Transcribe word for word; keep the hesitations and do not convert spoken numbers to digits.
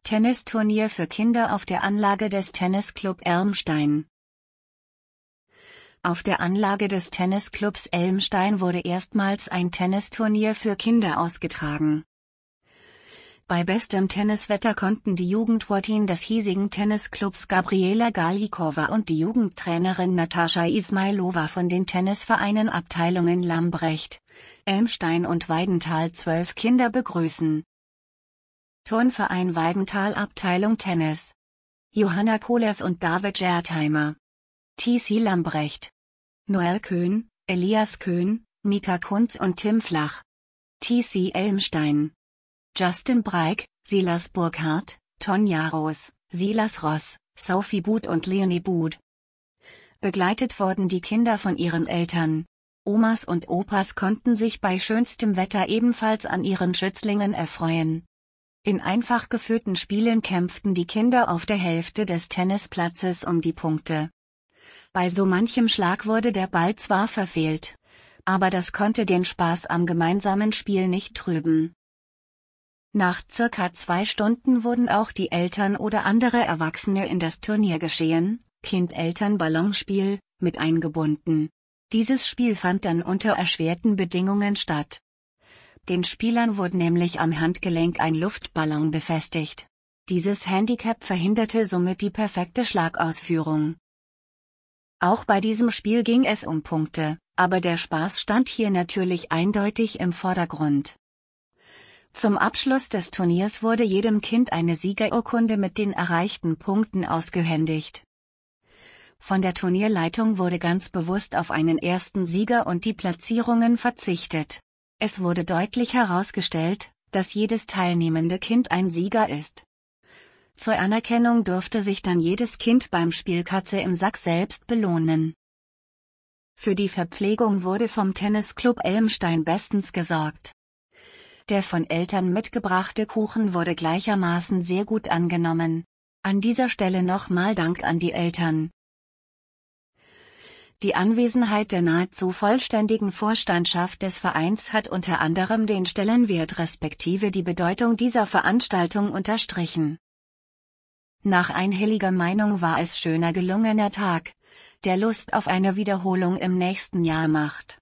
Tennisturnier für Kinder auf der Anlage des Tennisclub Elmstein. Auf der Anlage des Tennisclubs Elmstein wurde erstmals ein Tennisturnier für Kinder ausgetragen. Bei bestem Tenniswetter konnten die Jugendwortin des hiesigen Tennisclubs Gabriela Galikova und die Jugendtrainerin Natascha Ismailova von den Tennisvereinen Abteilungen Lambrecht, Elmstein und Weidenthal zwölf Kinder begrüßen. Turnverein Weidenthal Abteilung Tennis. Johanna Kolev und David Gertheimer. T C Lambrecht. Noel Köhn, Elias Köhn, Mika Kunz und Tim Flach. T C Elmstein. Justin Breik, Silas Burkhardt, Tonja Roos, Silas Ross, Sophie Bud und Leonie Bud. Begleitet wurden die Kinder von ihren Eltern. Omas und Opas konnten sich bei schönstem Wetter ebenfalls an ihren Schützlingen erfreuen. In einfach geführten Spielen kämpften die Kinder auf der Hälfte des Tennisplatzes um die Punkte. Bei so manchem Schlag wurde der Ball zwar verfehlt, aber das konnte den Spaß am gemeinsamen Spiel nicht trüben. Nach circa zwei Stunden wurden auch die Eltern oder andere Erwachsene in das Turniergeschehen, Kind-Eltern-Ballonspiel, mit eingebunden. Dieses Spiel fand dann unter erschwerten Bedingungen statt. Den Spielern wurde nämlich am Handgelenk ein Luftballon befestigt. Dieses Handicap verhinderte somit die perfekte Schlagausführung. Auch bei diesem Spiel ging es um Punkte, aber der Spaß stand hier natürlich eindeutig im Vordergrund. Zum Abschluss des Turniers wurde jedem Kind eine Siegerurkunde mit den erreichten Punkten ausgehändigt. Von der Turnierleitung wurde ganz bewusst auf einen ersten Sieger und die Platzierungen verzichtet. Es wurde deutlich herausgestellt, dass jedes teilnehmende Kind ein Sieger ist. Zur Anerkennung durfte sich dann jedes Kind beim Spiel Katze im Sack selbst belohnen. Für die Verpflegung wurde vom Tennisclub Elmstein bestens gesorgt. Der von Eltern mitgebrachte Kuchen wurde gleichermaßen sehr gut angenommen. An dieser Stelle nochmal Dank an die Eltern. Die Anwesenheit der nahezu vollständigen Vorstandschaft des Vereins hat unter anderem den Stellenwert respektive die Bedeutung dieser Veranstaltung unterstrichen. Nach einhelliger Meinung war es schöner gelungener Tag, der Lust auf eine Wiederholung im nächsten Jahr macht.